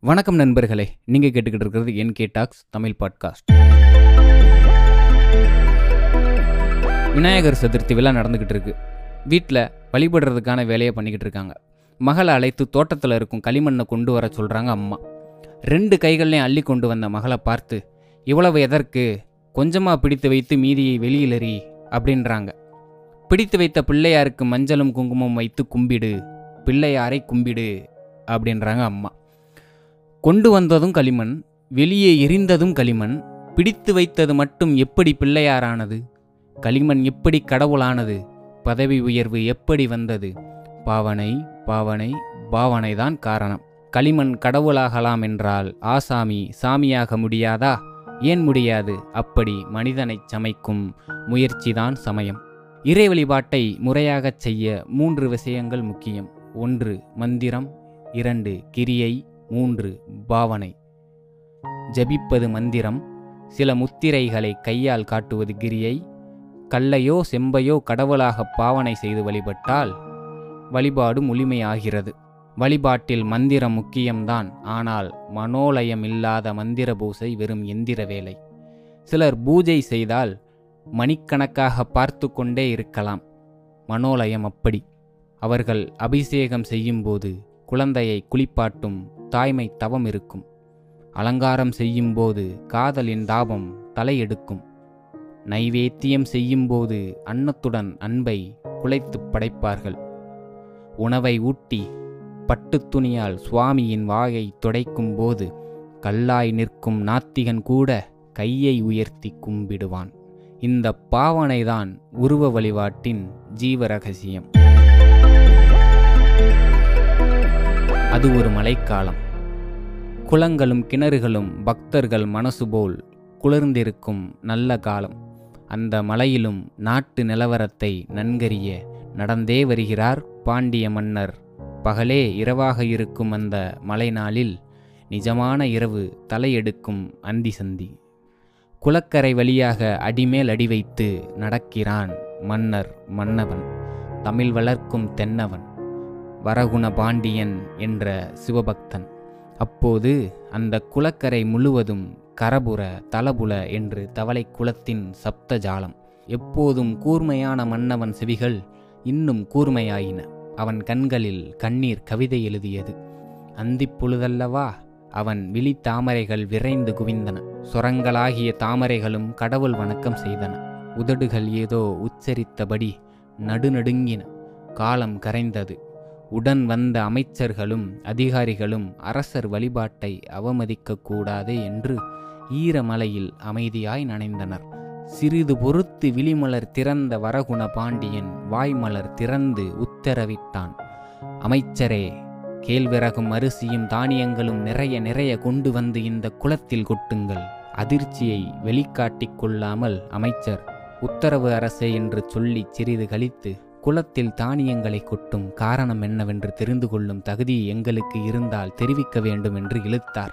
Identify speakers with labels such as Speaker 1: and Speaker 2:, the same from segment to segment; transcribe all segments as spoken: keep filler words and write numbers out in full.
Speaker 1: வணக்கம் நண்பர்களே, நீங்கள் கேட்டுக்கிட்டு இருக்கிறது N K talks Tamil podcast. Vinayagar Chaturthi விழா நடந்துக்கிட்டு இருக்கு. வீட்டில் வழிபடுறதுக்கான வேலையை பண்ணிக்கிட்டு இருக்காங்க. மகளை அழைத்து தோட்டத்தில் இருக்கும் களிமண்ணை கொண்டு வர சொல்கிறாங்க அம்மா. ரெண்டு கைகள்லையும் அள்ளி கொண்டு வந்த மகளை பார்த்து, இவ்வளவு எதற்கு, கொஞ்சமாக பிடித்து வைத்து மீதியை வெளியில் எறி அப்படின்றாங்க. பிடித்து வைத்த பிள்ளையாருக்கு மஞ்சளும் குங்குமம் வைத்து கும்பிடு, பிள்ளையாரை கும்பிடு அப்படின்றாங்க அம்மா. கொண்டு வந்ததும் களிமண், வெளியே எரிந்ததும் களிமண், பிடித்து வைத்தது மட்டும் எப்படி பிள்ளையாரானது? களிமண் எப்படி கடவுளானது? பதவி உயர்வு எப்படி வந்தது? பாவனை பாவனை பாவனைதான் காரணம். களிமண் கடவுளாகலாம் என்றால் ஆசாமி சாமியாக முடியாதா? ஏன் முடியாது? அப்படி மனிதனை சமைக்கும் முயற்சிதான் சமயம். இறை வழிபாட்டை முறையாகச் செய்ய மூன்று விஷயங்கள் முக்கியம். ஒன்று மந்திரம், இரண்டு கிரியை, மூன்று பாவனை. ஜபிப்பது மந்திரம், சில முத்திரைகளை கையால் காட்டுவது கிரியை. கல்லையோ செம்பையோ கடவுளாக பாவனை செய்து வழிபட்டால் வழிபாடு முழுமையாகிறது. வழிபாட்டில் மந்திரம் முக்கியம்தான், ஆனால் மனோலயம் இல்லாத மந்திர பூசை வெறும் எந்திர வேலை. சிலர் பூஜை செய்தால் மணிக்கணக்காக பார்த்து கொண்டே இருக்கலாம். மனோலயம் அப்படி. அவர்கள் அபிஷேகம் செய்யும்போது குழந்தையை குளிப்பாட்டும் தாய்மை தவம் இருக்கும். அலங்காரம் செய்யும்போது காதலின் தாபம் தலையெடுக்கும். நைவேத்தியம் செய்யும்போது அன்னத்துடன் அன்பை குலைத்து படைப்பார்கள். உணவை ஊட்டி பட்டு துணியால் சுவாமியின் வாயை துடைக்கும் போது கல்லாய் நிற்கும் நாத்திகன் கூட கையை உயர்த்தி கும்பிடுவான். இந்த பாவனைதான் உருவ வழிபாட்டின் ஜீவ ரகசியம். அது ஒரு மழைக்காலம். குளங்களும் கிணறுகளும் பக்தர்கள் மனசு போல் குளிர்ந்திருக்கும் நல்ல காலம். அந்த மலையிலும் நாட்டு நிலவரத்தை நன்கறிய நடந்தே வருகிறார் பாண்டிய மன்னர். பகலே இரவாக இருக்கும் அந்த மழை நாளில் நிஜமான இரவு தலையெடுக்கும் அந்தி சந்தி. குளக்கரை வழியாக அடிமேல் அடி வைத்து நடக்கிறான் மன்னர் மன்னவன், தமிழ் வளர்க்கும் தென்னவன், வரகுண பாண்டியன் என்ற சிவபக்தன். அப்போது அந்த குளக்கரை முழுவதும் கரபுர தலபுல என்று தவளை குளத்தின் சப்த ஜாலம். எப்போதும் கூர்மையான மன்னவன் செவிகள் இன்னும் கூர்மையாயின. அவன் கண்களில் கண்ணீர் கவிதை எழுதியது. அந்திப் பொழுதல்லவா, அவன் விழி தாமரைகள் விரைந்து குவிந்தன. சொரங்களாகிய தாமரைகளும் கடவுள் வணக்கம் செய்தன. உதடுகள் ஏதோ உச்சரித்தபடி நடுநடுங்கின. காலம் கரைந்தது. உடன் வந்த அமைச்சர்களும் அதிகாரிகளும் அரசர் வழிபாட்டை அவமதிக்க கூடாது என்று ஈரமலையில் அமைதியாய் நனைந்தனர். சிறிது பொறுத்து விழிமலர் திறந்த வரகுண பாண்டியன் வாய்மலர் திறந்து உத்தரவிட்டான். அமைச்சரே, கேழ்விறகும் அரிசியும் தானியங்களும் நிறைய நிறைய கொண்டு வந்து இந்த குளத்தில் கொட்டுங்கள். அதிர்ச்சியை வெளிக்காட்டிக் கொள்ளாமல் அமைச்சர், உத்தரவு அரசே என்று சொல்லி சிறிது கழித்து, குளத்தில் தானியங்களை கொட்டும் காரணம் என்னவென்று தெரிந்து கொள்ளும் தகுதி எங்களுக்கு இருந்தால் தெரிவிக்க வேண்டும் என்று இழுத்தார்.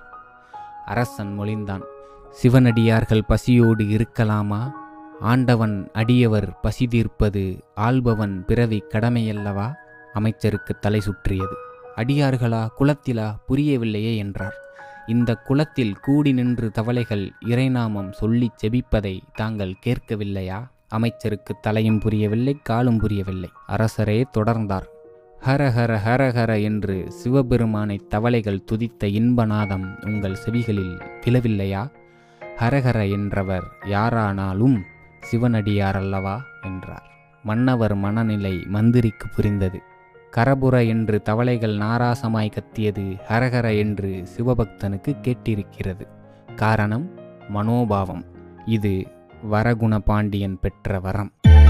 Speaker 1: அரசன் மொழிந்தான். சிவனடியார்கள் பசியோடு இருக்கலாமா? ஆண்டவன் அடியவர் பசி தீர்ப்பது ஆள்பவன் பிறவி கடமையல்லவா? அமைச்சருக்கு தலை சுற்றியது. அடியார்களா குளத்திலா புரியவில்லையே என்றார். இந்த குளத்தில் கூடி நின்று தவளைகள் இறைநாமம் சொல்லி செபிப்பதை தாங்கள் கேட்கவில்லையா? அமைச்சருக்கு தலையும் புரியவில்லை, காலும் புரியவில்லை. அரசரே தொடர்ந்தார். ஹரஹர ஹரஹர என்று சிவபெருமானை தவளைகள் துதித்த இன்பநாதம் உங்கள் செவிகளில் விழவில்லையா? ஹரஹர என்றவர் யாரானாலும் சிவனடியாரல்லவா என்றார். மன்னவர் மனநிலை மந்திரிக்கு புரிந்தது. கரபுர என்று தவளைகள் நாராசமாய் கத்தியது ஹரஹர என்று சிவபக்தனுக்கு கேட்டிருக்கிறது. காரணம் மனோபாவம். இது வரகுண பாண்டியன் பெற்ற வரம்.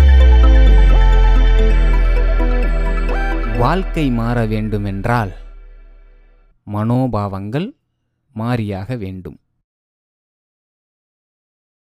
Speaker 1: வாழ்க்கை மாற வேண்டுமென்றால் மனோபாவங்கள் மாறியாக வேண்டும்.